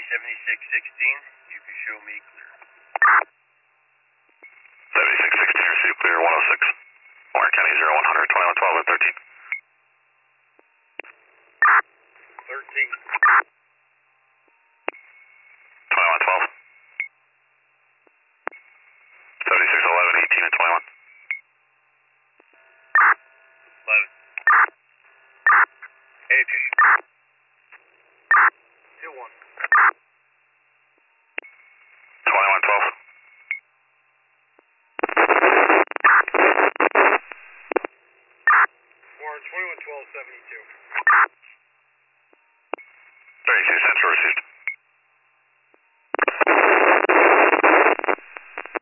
7616, you can show me clear. 7616, receive clear 106. Warren County 0100, 2112 and 13. 13. 2112. 7611, 18 and 21. 11. Hey, 2-1.